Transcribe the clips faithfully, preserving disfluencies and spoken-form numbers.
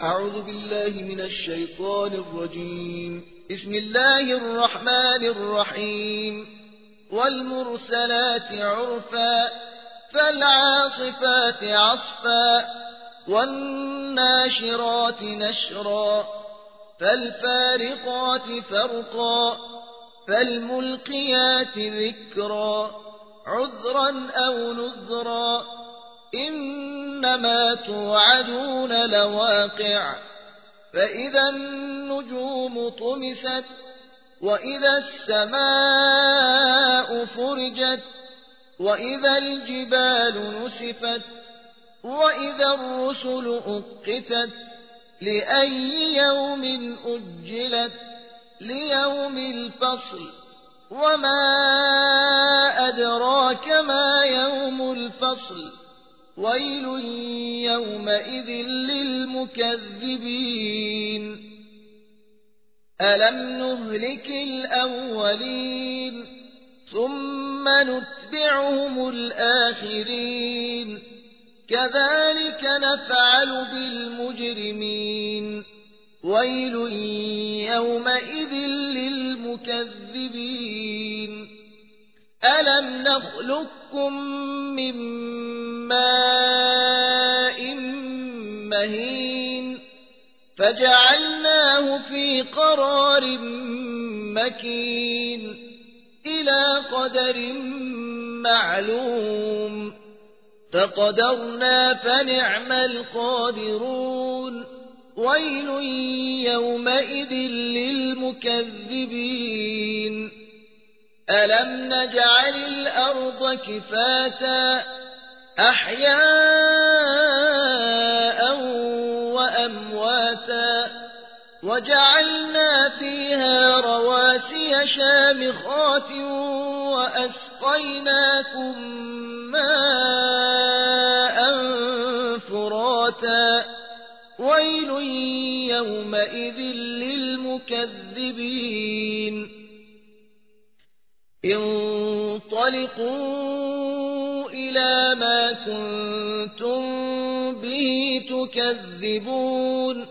أعوذ بالله من الشيطان الرجيم. بسم الله الرحمن الرحيم. والمرسلات عرفا فالعاصفات عصفا والناشرات نشرا فالفارقات فرقا فالملقيات ذكرا عذرا أو نذرا إنما توعدون لواقع. فإذا النجوم طمست وإذا السماء فرجت وإذا الجبال نسفت وإذا الرسل أقتت لأي يوم أجلت ليوم الفصل. وما أدراك ما يوم الفصل ويل يومئذ للمكذبين. ألم نهلك الأولين ثم نتبعهم الآخرين كذلك نفعل بالمجرمين. ويل يومئذ للمكذبين. ألم نخلقكم من ماء مهين فجعلناه في قرار مكين إلى قدر معلوم فقدرنا فنعم القادرون. ويل يومئذ للمكذبين. ألم نجعل الأرض كفاتا أحياء وأمواتا وجعلنا فيها رواسي شامخات وأسقيناكم ماء فراتا. ويل يومئذ للمكذبين. انطلقوا إلى ما كنتم به تكذبون.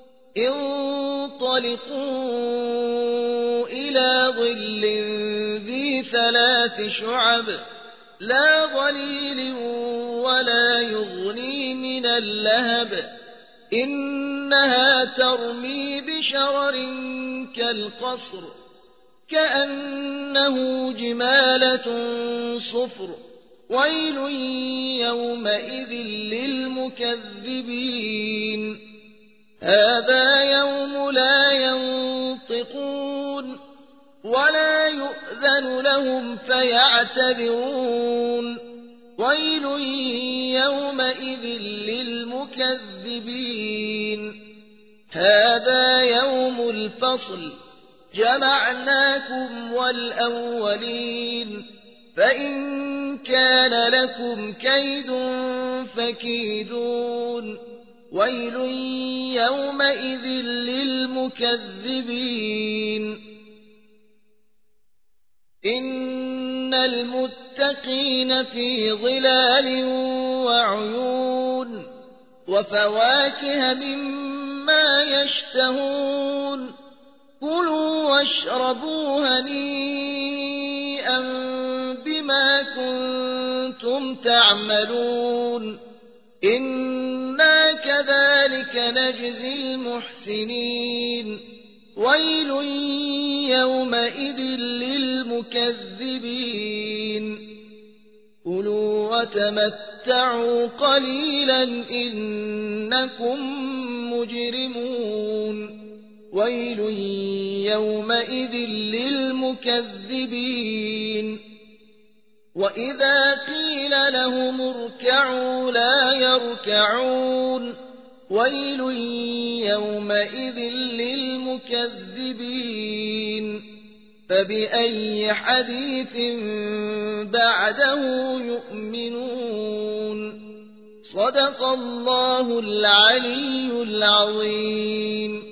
انطلقوا إلى ظل ذي ثلاث شعب لا ظليل ولا يغني من اللهب إنها ترمي بشرر كالقصر كأنه جمالة صفر. ويل يومئذ للمكذبين. هذا يوم لا ينطقون ولا يؤذن لهم فيعتذرون. ويل يومئذ للمكذبين. هذا يوم الفصل جمعناكم والأولين فإن كان لكم كيد فكيدون. ويل يومئذ للمكذبين. إن المتقين في ظلال وعيون وفواكه مما يشتهون كلوا واشربوا هنيئا بما كنتم تعملون إنا كذلك نجزي المحسنين. ويل يومئذ للمكذبين. كلوا وتمتعوا قليلا إنكم مجرمون. ويل يومئذ للمكذبين. وإذا قيل لهم اركعوا لا يركعون. ويل يومئذ للمكذبين. فبأي حديث بعده يؤمنون. صدق الله العلي العظيم.